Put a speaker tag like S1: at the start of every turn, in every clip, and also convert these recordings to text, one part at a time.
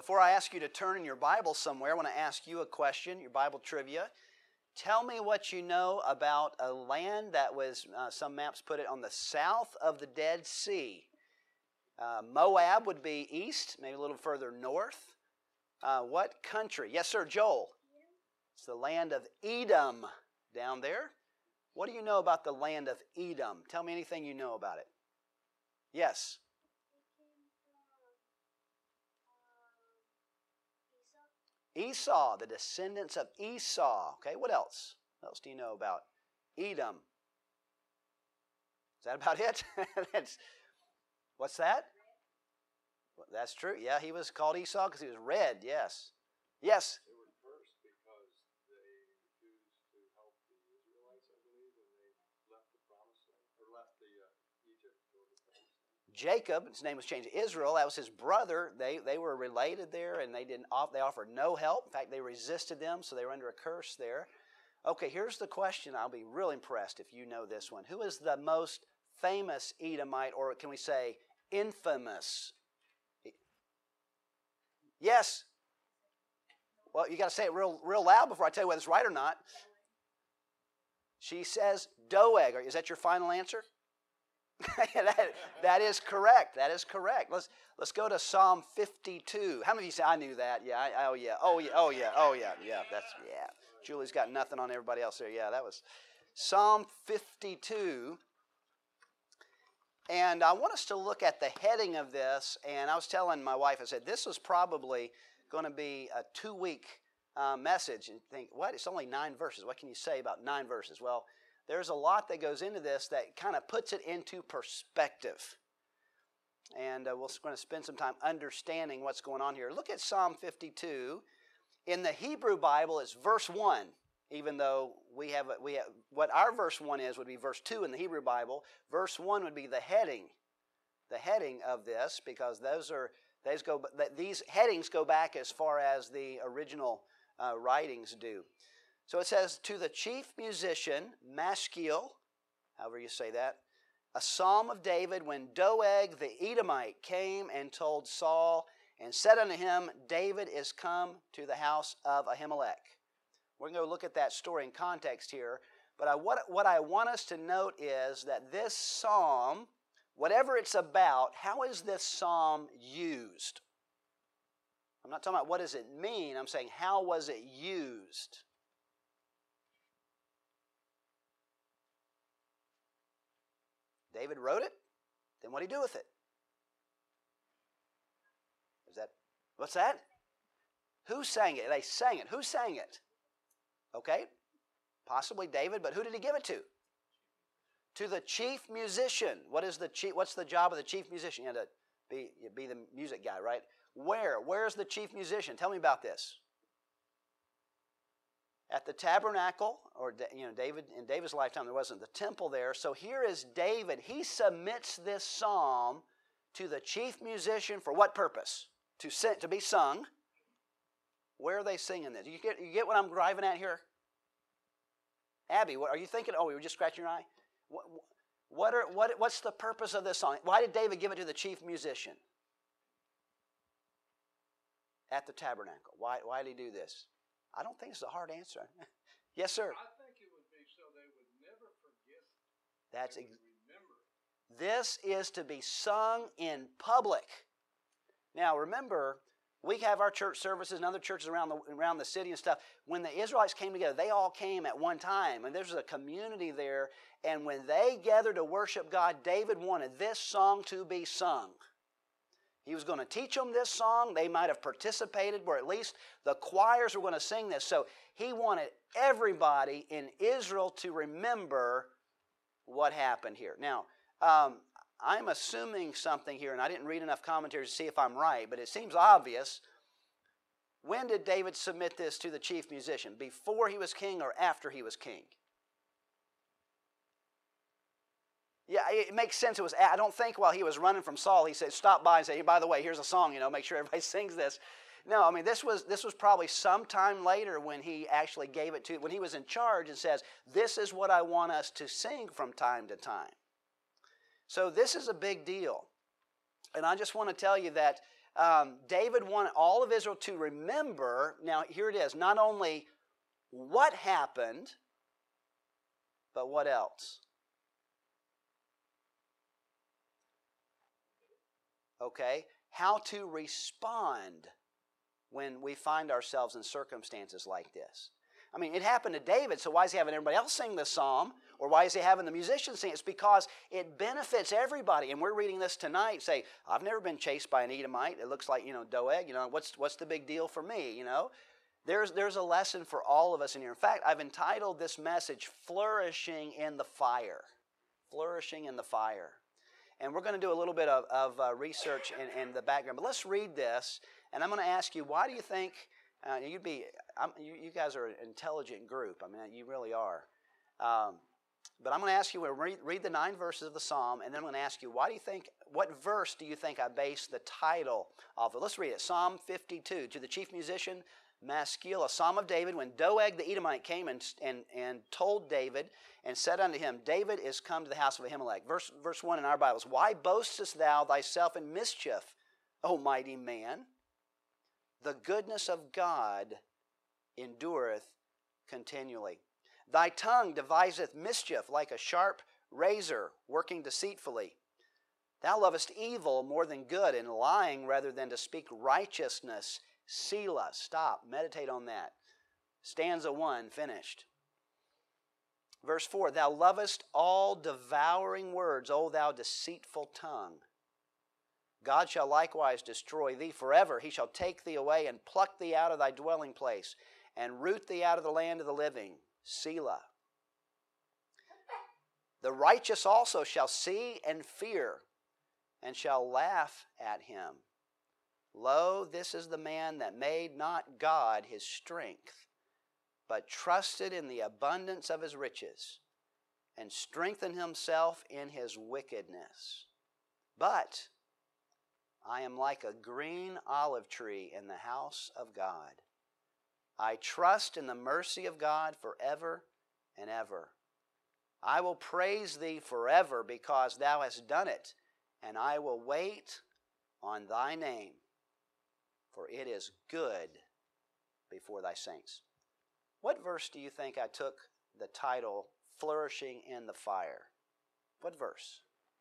S1: before I ask you to turn in your Bible somewhere, I want to ask you a question, your Bible trivia. Tell me what you know about a land that was, some maps put it on the south of the Dead Sea. Moab would be east, maybe a little further north. What country? Yes, sir, Joel. It's the land of Edom down there. What do you know about the land of Edom? Tell me anything you know about it. Yes. Esau, the descendants of Esau. Okay, what else? What else do you know about Edom? Is that about it? What's that? Well, that's true. Yeah, he was called Esau because he was red, yes. Yes?
S2: They were cursed because they refused to help the Israelites, I believe, when they left the promised land, or left the Egypt to go to the promised land.
S1: Jacob, his name was changed to Israel. That was his brother. They were related there, and they offered no help. In fact, they resisted them, so they were under a curse there. Okay, here's the question. I'll be real impressed if you know this one. Who is the most famous Edomite, or can we say infamous? Yes? Well, you got to say it real loud before I tell you whether it's right or not. She says Doeg. Is that your final answer? That is correct. That is correct. Let's go to Psalm 52. How many of you say I knew that? Yeah. Oh yeah. Julie's got nothing on everybody else there. Yeah, that was Psalm 52. And I want us to look at the heading of this. And I was telling my wife, I said, this was probably going to be a 2-week message. And think, what? It's only 9 verses. What can you say about 9 verses? Well, there's a lot that goes into this that kind of puts it into perspective. And we're going to spend some time understanding what's going on here. Look at Psalm 52. In the Hebrew Bible, it's verse 1. Even though we have what our verse 1 is would be verse 2 in the Hebrew Bible. Verse 1 would be the heading of this, because these headings go back as far as the original writings do. So it says, to the chief musician, Maskil, however you say that, a psalm of David when Doeg the Edomite came and told Saul and said unto him, David is come to the house of Ahimelech. We're going to look at that story in context here. But what I want us to note is that this psalm, whatever it's about, how is this psalm used? I'm not talking about what does it mean. I'm saying how was it used? David wrote it. Then what did he do with it? What's that? Who sang it? They sang it. Who sang it? Okay, possibly David, but who did he give it to? To the chief musician. What's the job of the chief musician? You had to be the music guy, right? Where's the chief musician? Tell me about this. At the tabernacle, or David, in David's lifetime, there wasn't the temple there. So here is David. He submits this psalm to the chief musician for what purpose? To be sung. Where are they singing this? You get what I'm driving at here? Abby, what are you thinking? Oh, we were just scratching your eye? What's the purpose of this song? Why did David give it to the chief musician? At the tabernacle. Why did he do this? I don't think it's a hard answer. Yes, sir.
S2: I think it would be so they would never forget.
S1: Remember. This is to be sung in public. Now, remember, we have our church services and other churches around the city and stuff. When the Israelites came together, they all came at one time. And there's a community there. And when they gathered to worship God, David wanted this song to be sung. He was going to teach them this song. They might have participated, or at least the choirs were going to sing this. So he wanted everybody in Israel to remember what happened here. Now, I'm assuming something here, and I didn't read enough commentaries to see if I'm right, but it seems obvious. When did David submit this to the chief musician? Before he was king or after he was king? Yeah, it makes sense. I don't think while he was running from Saul, he said, stop by and say, hey, by the way, here's a song, make sure everybody sings this. No, I mean, this was probably sometime later when he actually gave it when he was in charge and says, this is what I want us to sing from time to time. So this is a big deal. And I just want to tell you that David wanted all of Israel to remember, now here it is, not only what happened, but what else? Okay, how to respond when we find ourselves in circumstances like this. I mean, it happened to David, so why is he having everybody else sing this psalm? Or why is he having the musicians sing? It's because it benefits everybody. And we're reading this tonight, say, I've never been chased by an Edomite. It looks like, Doeg, what's the big deal for me, There's a lesson for all of us in here. In fact, I've entitled this message, Flourishing in the Fire. Flourishing in the Fire. And we're going to do a little bit of research in the background. But let's read this, and I'm going to ask you, why do you think, you guys are an intelligent group. I mean, you really are. But I'm going to ask you, read the 9 verses of the psalm, and then I'm going to ask you, what verse do you think I based the title off of? Let's read it. Psalm 52, to the chief musician, Maskil, a psalm of David, when Doeg the Edomite came and told David and said unto him, David is come to the house of Ahimelech. Verse 1 in our Bibles, why boastest thou thyself in mischief, O mighty man? The goodness of God endureth continually. Thy tongue deviseth mischief like a sharp razor, working deceitfully. Thou lovest evil more than good, and lying rather than to speak righteousness. Selah. Stop. Meditate on that. Stanza 1, finished. Verse 4, thou lovest all devouring words, O thou deceitful tongue. God shall likewise destroy thee forever. He shall take thee away and pluck thee out of thy dwelling place and root thee out of the land of the living. Selah. The righteous also shall see and fear and shall laugh at him. Lo, this is the man that made not God his strength, but trusted in the abundance of his riches, and strengthened himself in his wickedness. But I am like a green olive tree in the house of God. I trust in the mercy of God forever and ever. I will praise thee forever because thou hast done it, and I will wait on thy name, for it is good before thy saints. What verse do you think I took the title, Flourishing in the Fire? What verse?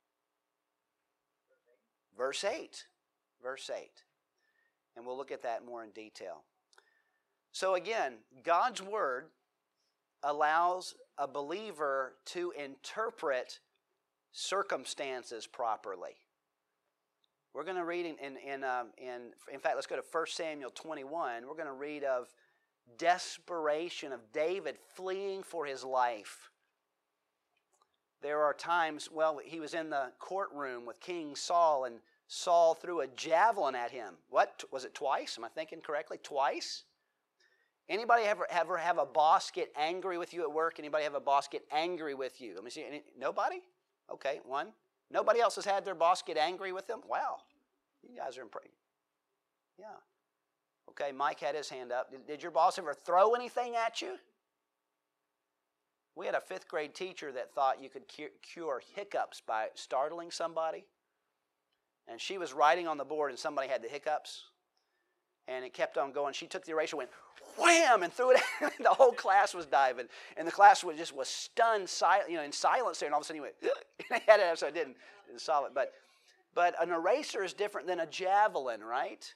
S1: Verse 8. Verse 8. And we'll look at that more in detail. So again, God's Word allows a believer to interpret circumstances properly. We're going to read in fact, let's go to 1 Samuel 21. We're going to read of desperation of David fleeing for his life. There are times, he was in the courtroom with King Saul, and Saul threw a javelin at him. What? Was it twice? Am I thinking correctly? Twice? Anybody ever have a boss get angry with you at work? Anybody have a boss get angry with you? Let me see. Nobody? Okay, one. Nobody else has had their boss get angry with them? Wow. You guys are impressed. Yeah. Okay, Mike had his hand up. Did your boss ever throw anything at you? We had a 5th grade teacher that thought you could cure hiccups by startling somebody. And she was writing on the board and somebody had the hiccups. And it kept on going. She took the eraser, went wham, and threw it. The whole class was diving. And the class was stunned, in silence there. And all of a sudden he went, and I had it, so I didn't solve it. But an eraser is different than a javelin, right?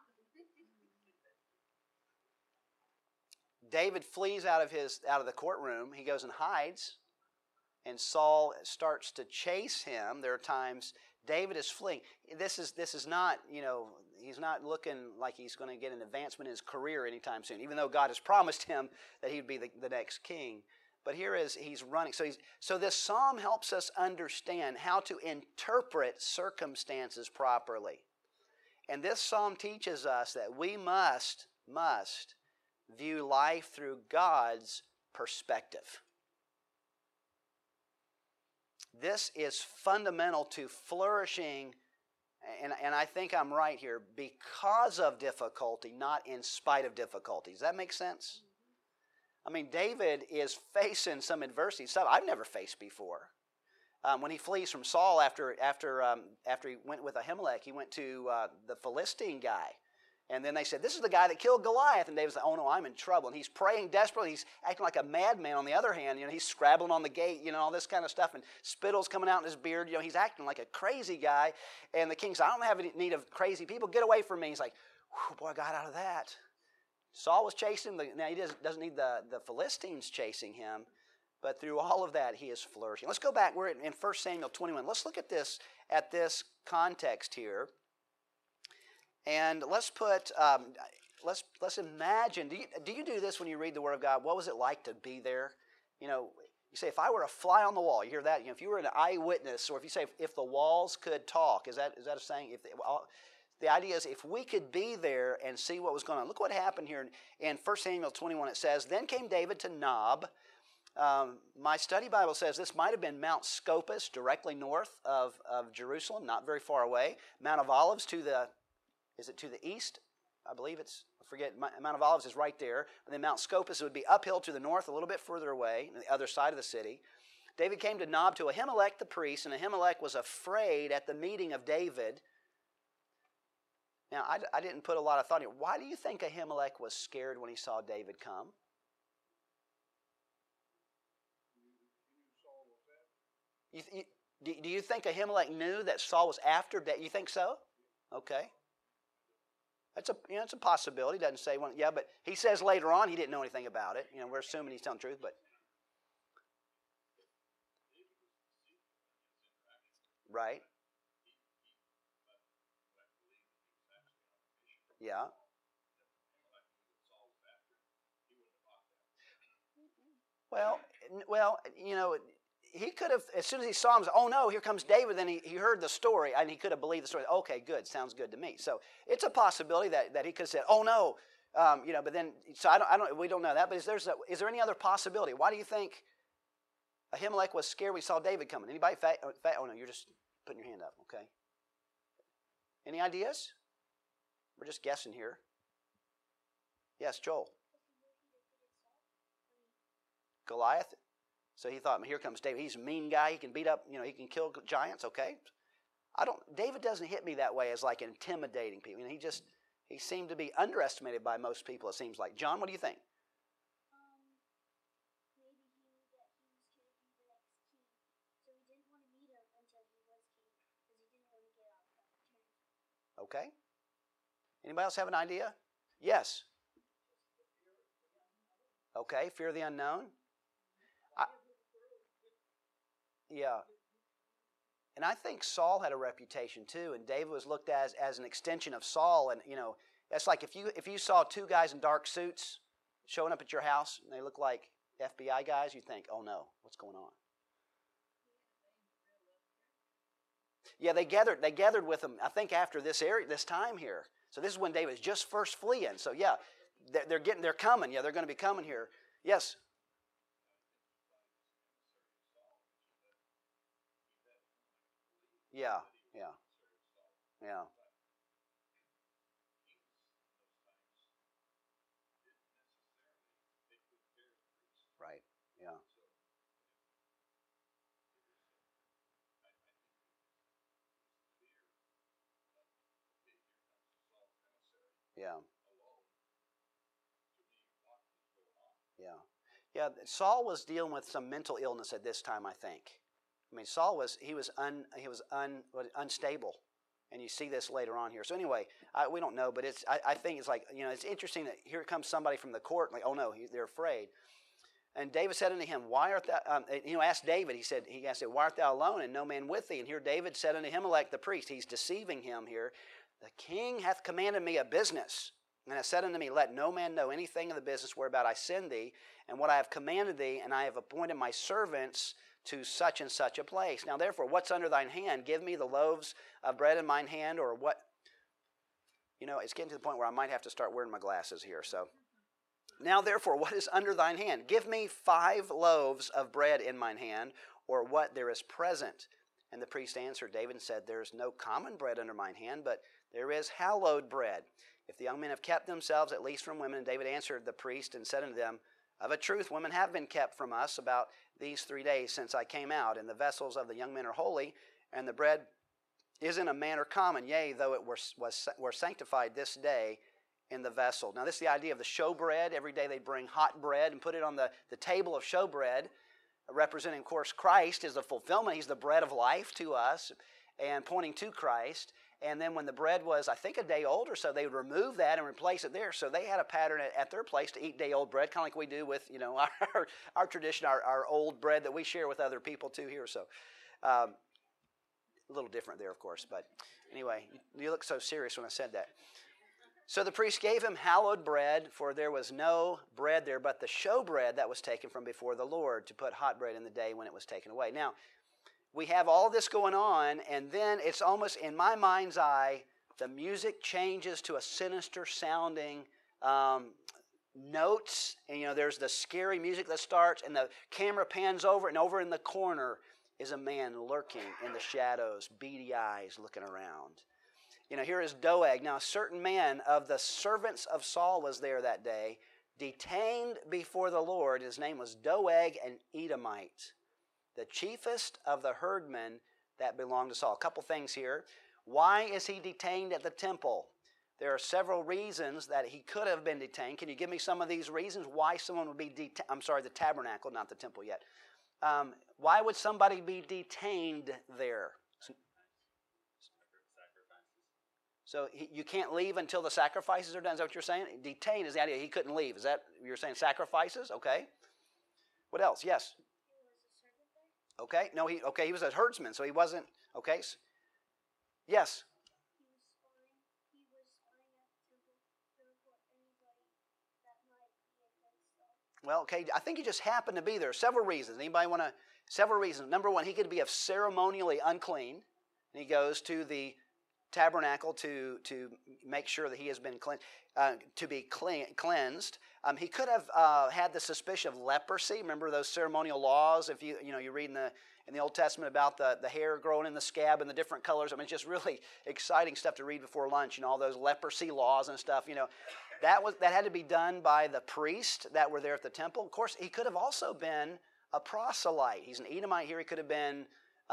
S1: David flees out of the courtroom. He goes and hides. And Saul starts to chase him. There are times David is fleeing. This is not, he's not looking like he's going to get an advancement in his career anytime soon, even though God has promised him that he would be the next king. But he's running. So this psalm helps us understand how to interpret circumstances properly. And this psalm teaches us that we must view life through God's perspective. This is fundamental to flourishing, and I think I'm right here, because of difficulty, not in spite of difficulty. Does that make sense? I mean, David is facing some adversity, stuff I've never faced before. when he flees from Saul after he went with Ahimelech, he went to the Philistine guy. And then they said, this is the guy that killed Goliath. And David's like, oh no, I'm in trouble. And he's praying desperately. He's acting like a madman on the other hand. He's scrabbling on the gate, all this kind of stuff. And spittle's coming out in his beard. He's acting like a crazy guy. And the king said, I don't have any need of crazy people. Get away from me. He's like, boy, I got out of that. Saul was chasing him. Now he doesn't need the Philistines chasing him. But through all of that, he is flourishing. Let's go back. We're in 1 Samuel 21. Let's look at this context here. And let's put, let's imagine, do you do this when you read the Word of God? What was it like to be there? You say, if I were a fly on the wall, you hear that? If you were an eyewitness, or if you say, if the walls could talk, is that a saying? The idea is, if we could be there and see what was going on. Look what happened here in 1 Samuel 21. It says, then came David to Nob. My study Bible says this might have been Mount Scopus, directly north of Jerusalem, not very far away. Mount of Olives to the east? I believe Mount of Olives is right there. But then Mount Scopus would be uphill to the north, a little bit further away, on the other side of the city. David came to Nob to Ahimelech the priest, and Ahimelech was afraid at the meeting of David. Now, I didn't put a lot of thought in it. Why do you think Ahimelech was scared when he saw David come? Do you think Ahimelech knew that Saul was after David? You think so? Okay. That's a possibility. Doesn't say one. Yeah, but he says later on he didn't know anything about it. We're assuming he's telling the truth, but right. Yeah. Well, he could have, as soon as he saw him, oh no, here comes David, then he heard the story, and he could have believed the story. Okay, good, sounds good to me. So it's a possibility that he could have said, oh no, but then, so we don't know that, but is there any other possibility? Why do you think Ahimelech was scared when he saw David coming? Anybody? Oh no, you're just putting your hand up, okay. Any ideas? We're just guessing here. Yes, Joel. Goliath. So he thought, here comes David. He's a mean guy. He can beat up, he can kill giants. Okay. David doesn't hit me that way as like intimidating people. He seemed to be underestimated by most people, it seems like. John, what do you think?
S3: Maybe he knew that he was going to be the next king. So he didn't want to meet him until he was king because he didn't want to get out of that opportunity.
S1: Okay. Anybody else have an idea? Yes. Okay, fear of the unknown. Yeah. And I think Saul had a reputation too, and David was looked at as an extension of Saul. And that's like if you saw two guys in dark suits showing up at your house and they look like FBI guys, you'd think, oh no, what's going on? Yeah, they gathered with them, I think, after this time here. So this is when David is just first fleeing. So yeah, they're coming. Yeah, they're going to be coming here. Yes. Yeah. Right. Yeah. Yeah. Yeah. Saul was dealing with some mental illness at this time, I think. I mean, Saul was unstable, and you see this later on here. So anyway, we don't know, but I think it's like it's interesting that here comes somebody from the court, like, oh no, they're afraid. And David said unto him, why art thou? Asked David. He said, why art thou alone, and no man with thee? And here David said unto Ahimelech the priest, he's deceiving him here. The king hath commanded me a business, and hath said unto me, let no man know anything of the business whereabout I send thee, and what I have commanded thee, and I have appointed my servants to such and such a place. Now therefore, what's under thine hand? Give me the loaves of bread in mine hand, or what? It's getting to the point where I might have to start wearing my glasses here. So, now therefore, what is under thine hand? Give me 5 loaves of bread in mine hand, or what there is present. And the priest answered David and said, there is no common bread under mine hand, but there is hallowed bread. If the young men have kept themselves, at least from women. And David answered the priest and said unto them, Of a truth, women have been kept from us about these 3 days since I came out, and the vessels of the young men are holy, and the bread is in a manner common, yea, though it were sanctified this day in the vessel. Now, this is the idea of the showbread. Every day they bring hot bread and put it on the table of showbread, representing, of course, Christ is the fulfillment. He's the bread of life to us and pointing to Christ. And then when the bread was, I think, a day old or so, they would remove that and replace it there. So they had a pattern at their place to eat day-old bread, kind of like we do with, our tradition, our old bread that we share with other people too here. So a little different there, of course. But anyway, you look so serious when I said that. So the priest gave him hallowed bread, for there was no bread there but the showbread that was taken from before the Lord to put hot bread in the day when it was taken away. Now, we have all this going on, and then it's almost, in my mind's eye, the music changes to a sinister sounding notes, and there's the scary music that starts, and the camera pans over, and over in the corner is a man lurking in the shadows, beady eyes looking around. Here is Doeg. Now, a certain man of the servants of Saul was there that day, detained before the Lord. His name was Doeg, an Edomite, the chiefest of the herdmen that belonged to Saul. A couple things here. Why is he detained at the temple? There are several reasons that he could have been detained. Can you give me some of these reasons why someone would be detained? I'm sorry, the tabernacle, not the temple yet. Why would somebody be detained there? So you can't leave until the sacrifices are done. Is that what you're saying? Detained is the idea. He couldn't leave. Is that, you're saying sacrifices? Okay. What else? Yes. Okay. No, he was a herdsman, so he wasn't. Okay. Yes.
S3: He was spying at the temple to report anybody that might be against Saul.
S1: Well, okay, I think he just happened to be there. Several reasons. Anybody want to? Several reasons. Number one, he could be ceremonially unclean, and he goes to the tabernacle to make sure that he has been cleansed. He could have had the suspicion of leprosy. Remember those ceremonial laws? If you read in the Old Testament about the hair growing in the scab and the different colors. I mean, it's just really exciting stuff to read before lunch. All those leprosy laws and stuff. That had to be done by the priests that were there at the temple. Of course, he could have also been a proselyte. He's an Edomite here. He could have been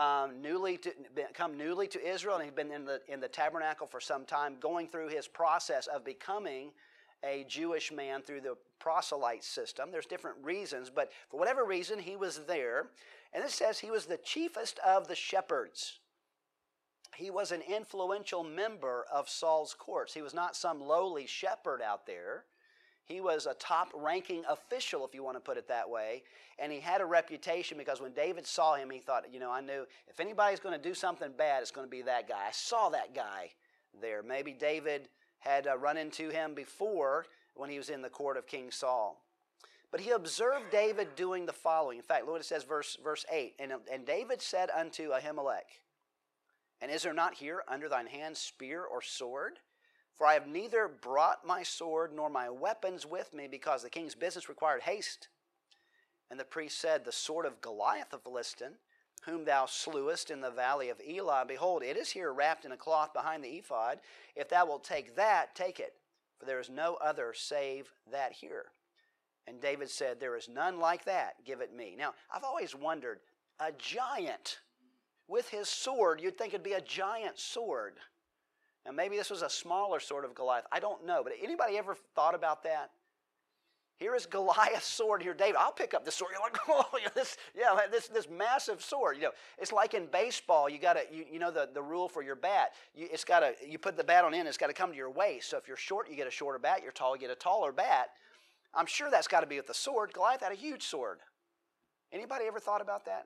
S1: come newly to Israel, and he'd been in the tabernacle for some time, going through his process of becoming a Jewish man through the proselyte system. There's different reasons, but for whatever reason, he was there. And it says he was the chiefest of the shepherds. He was an influential member of Saul's courts. He was not some lowly shepherd out there. He was a top-ranking official, if you want to put it that way, and he had a reputation because when David saw him, he thought, I knew if anybody's going to do something bad, it's going to be that guy. I saw that guy there. Maybe David had run into him before when he was in the court of King Saul. But he observed David doing the following. In fact, look what it says, verse 8. And David said unto Ahimelech, and is there not here under thine hand spear or sword? For I have neither brought my sword nor my weapons with me, because the king's business required haste. And the priest said, the sword of Goliath the Philistine, whom thou slewest in the valley of Elah, behold, it is here wrapped in a cloth behind the ephod. If thou wilt take that, take it, for there is no other save that here. And David said, there is none like that, give it me. Now, I've always wondered, a giant with his sword, you'd think it'd be a giant sword. Now, maybe this was a smaller sword of Goliath. I don't know. But anybody ever thought about that? Here is Goliath's sword. Here, David, I'll pick up the sword. You're like, oh, this massive sword. It's like in baseball. You got to, the rule for your bat. You put the bat on in. It's got to come to your waist. So if you're short, you get a shorter bat. You're tall, you get a taller bat. I'm sure that's got to be with the sword. Goliath had a huge sword. Anybody ever thought about that?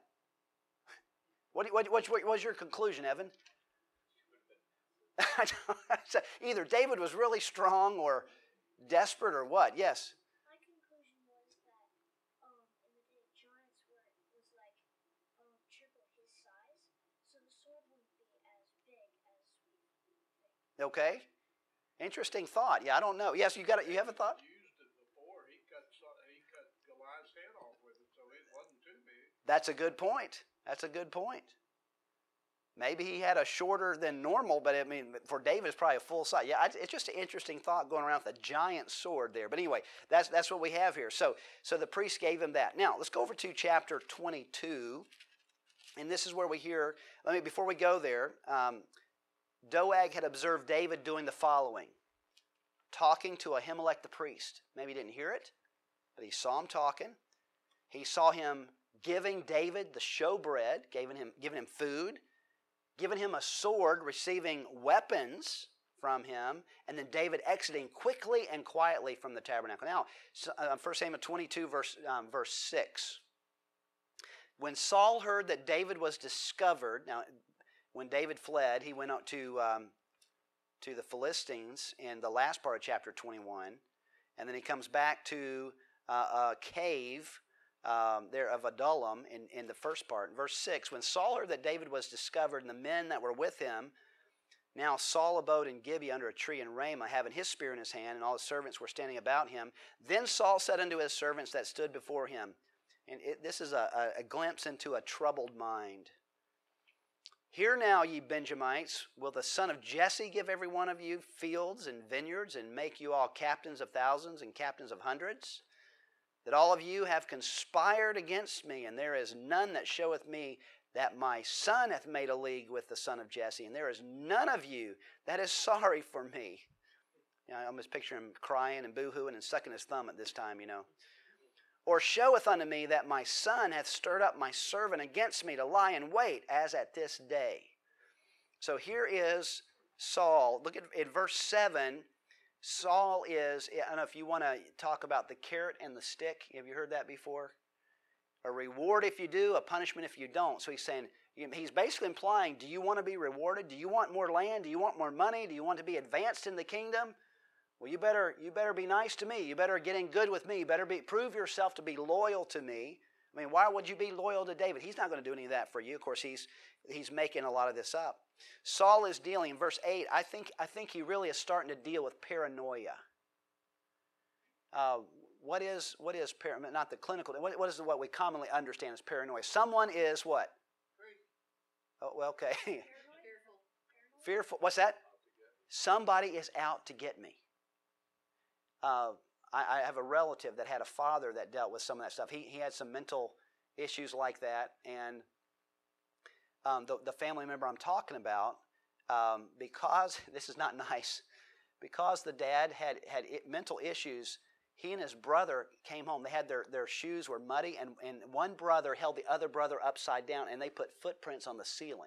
S1: What was your conclusion, Evan? Either David was really strong or desperate or what? Yes.
S3: My conclusion was that in the day giants was like triple his size, so the sword wouldn't be as big as we think.
S1: Okay. Interesting thought. Yeah, I don't know. Yes, you have a thought?
S2: Used it before. He cut Goliath's head off with it, so it wasn't too big.
S1: That's a good point. Maybe he had a shorter than normal, but I mean, for David, it's probably a full size. Yeah, it's just an interesting thought going around with a giant sword there. But anyway, that's what we have here. So the priest gave him that. Now, let's go over to chapter 22. And this is where we hear, before we go there, Doeg had observed David doing the following. Talking to Ahimelech the priest. Maybe he didn't hear it, but he saw him talking. He saw him giving David the showbread, giving him food, giving him a sword, receiving weapons from him, and then David exiting quickly and quietly from the tabernacle. Now, 1 Samuel 22, verse 6. When Saul heard that David was discovered, now, when David fled, he went out to the Philistines in the last part of chapter 21, and then he comes back to a cave there of Adullam in the first part. In verse 6, when Saul heard that David was discovered and the men that were with him, now Saul abode in Gibeah under a tree in Ramah, having his spear in his hand, and all his servants were standing about him. Then Saul said unto his servants that stood before him, and this is a glimpse into a troubled mind. Hear now, ye Benjamites, will the son of Jesse give every one of you fields and vineyards, and make you all captains of thousands and captains of hundreds? That all of you have conspired against me, and there is none that showeth me that my son hath made a league with the son of Jesse, and there is none of you that is sorry for me. I almost picture him crying and boo-hooing and sucking his thumb at this time, Or showeth unto me that my son hath stirred up my servant against me to lie in wait, as at this day. So here is Saul. Look at verse 7. Saul is, I don't know if you want to talk about the carrot and the stick. Have you heard that before? A reward if you do, a punishment if you don't. So he's saying, he's basically implying, do you want to be rewarded? Do you want more land? Do you want more money? Do you want to be advanced in the kingdom? Well, you better be nice to me. You better get in good with me. You better prove yourself to be loyal to me. I mean, why would you be loyal to David? He's not going to do any of that for you. Of course, he's making a lot of this up. Saul is dealing, in verse 8, I think he really is starting to deal with paranoia. What is paranoia? Not the clinical. What is what we commonly understand as paranoia? Someone is what? Oh, well, okay. Fearful. What's that? Somebody is out to get me. I have a relative that had a father that dealt with some of that stuff. He had some mental issues like that, and the family member I'm talking about, because this is not nice, because the dad had mental issues, he and his brother came home. They had their shoes were muddy, and one brother held the other brother upside down, and they put footprints on the ceiling.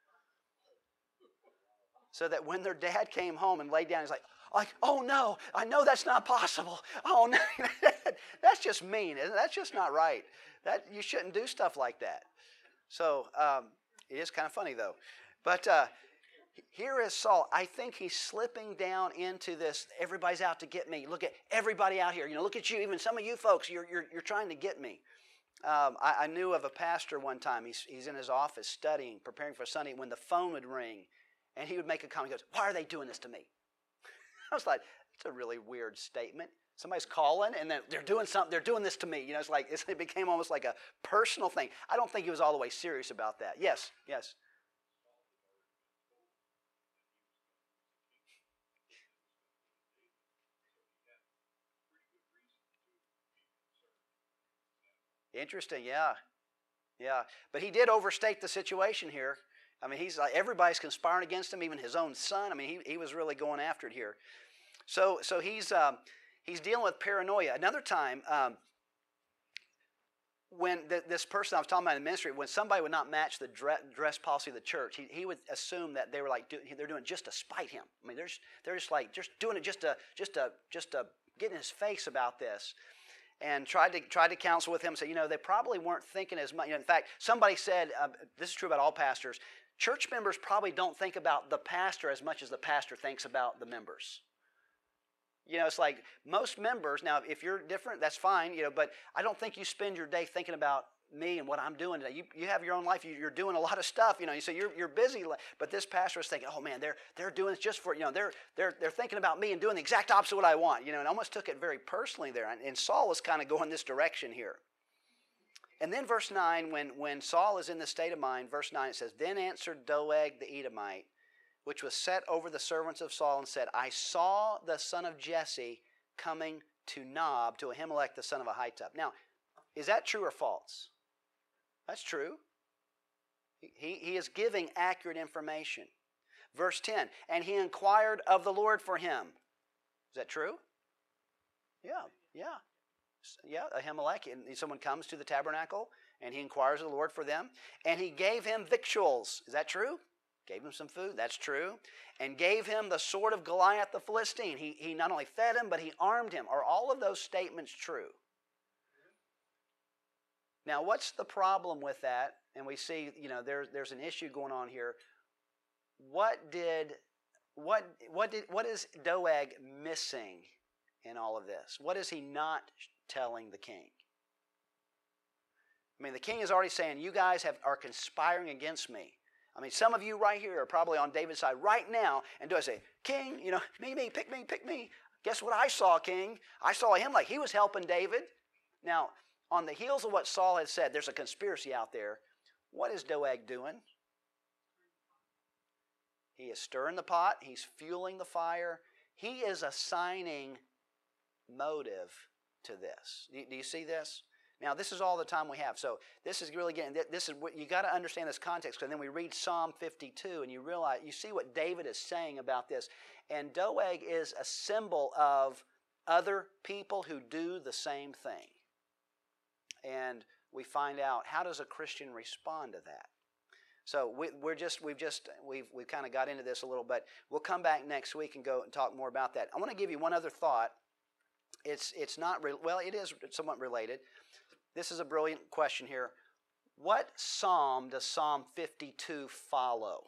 S1: So that when their dad came home and laid down, he's like, oh no, I know that's not possible. Oh no, that's just mean. That's just not right. That you shouldn't do stuff like that. So it is kind of funny though. But here is Saul. I think he's slipping down into this. Everybody's out to get me. Look at everybody out here. Look at you. Even some of you folks. You're trying to get me. I knew of a pastor one time. He's in his office studying, preparing for Sunday. When the phone would ring, and he would make a comment. He goes, "Why are they doing this to me?" I was like, it's a really weird statement. Somebody's calling, and then they're doing something. They're doing this to me. It's like it became almost like a personal thing. I don't think he was all the way serious about that. Yes. Interesting. Yeah. But he did overstate the situation here. I mean, he's like everybody's conspiring against him, even his own son. I mean, he was really going after it here. So he's dealing with paranoia. Another time, when this person I was talking about in ministry, when somebody would not match the dress policy of the church, he would assume that they were like they're doing it just to spite him. I mean, they're just doing it just to get in his face about this. And tried to counsel with him, say, they probably weren't thinking as much. In fact, somebody said, this is true about all pastors, church members probably don't think about the pastor as much as the pastor thinks about the members. It's like most members, now if you're different, that's fine, but I don't think you spend your day thinking about me and what I'm doing today. You have your own life. You're doing a lot of stuff, so you're busy. But this pastor is thinking, oh man, they're doing this just for, they're thinking about me and doing the exact opposite of what I want, and almost took it very personally there. And Saul was kind of going this direction here. And then verse 9, when Saul is in this state of mind, verse 9 it says, Then answered Doeg the Edomite, which was set over the servants of Saul, and said, I saw the son of Jesse coming to Nob, to Ahimelech the son of Ahitub. Now, is that true or false? That's true. He is giving accurate information. Verse 10, and he inquired of the Lord for him. Is that true? Yeah. Ahimelech, and someone comes to the tabernacle, and he inquires of the Lord for them, and he gave him victuals. Is that true? Gave him some food. That's true. And gave him the sword of Goliath the Philistine. He not only fed him, but he armed him. Are all of those statements true? Now, what's the problem with that? And we see, there's an issue going on here. What is Doeg missing in all of this? What is he not telling the king? I mean, the king is already saying, you guys are conspiring against me. I mean, some of you right here are probably on David's side right now, and Doeg say, King, me, pick me. Guess what I saw, King? I saw him like he was helping David. Now, on the heels of what Saul had said, there's a conspiracy out there. What is Doeg doing? He is stirring the pot. He's fueling the fire. He is assigning motive to this. Do you see this? Now, this is all the time we have. So this is really getting, this is what you got to understand this context. Because then we read Psalm 52 and you realize, you see what David is saying about this. And Doeg is a symbol of other people who do the same thing. And we find out, how does a Christian respond to that? So we've kind of got into this a little, but we'll come back next week and go and talk more about that. I want to give you one other thought. It's not it is somewhat related. This is a brilliant question here. What psalm does Psalm 52 follow?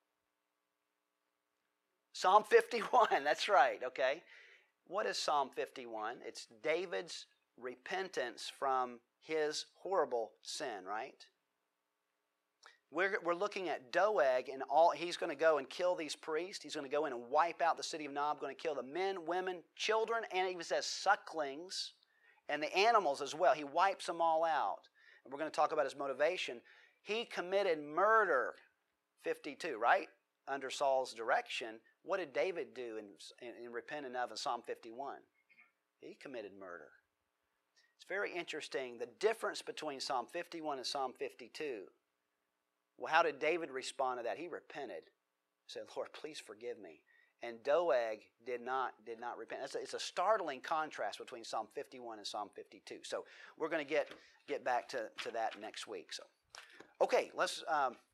S1: Psalm 51. That's right. Okay. What is Psalm 51? It's David's repentance from his horrible sin, right? We're looking at Doeg, and he's going to go and kill these priests. He's going to go in and wipe out the city of Nob, going to kill the men, women, children, and it even says sucklings, and the animals as well. He wipes them all out. And we're going to talk about his motivation. He committed murder, 52, right? Under Saul's direction. What did David do in repenting of in Psalm 51? He committed murder. It's very interesting, the difference between Psalm 51 and Psalm 52. Well, how did David respond to that? He repented. He said, Lord, please forgive me. And Doeg did not repent. It's a startling contrast between Psalm 51 and Psalm 52. So we're going to get back to that next week. So, okay, let's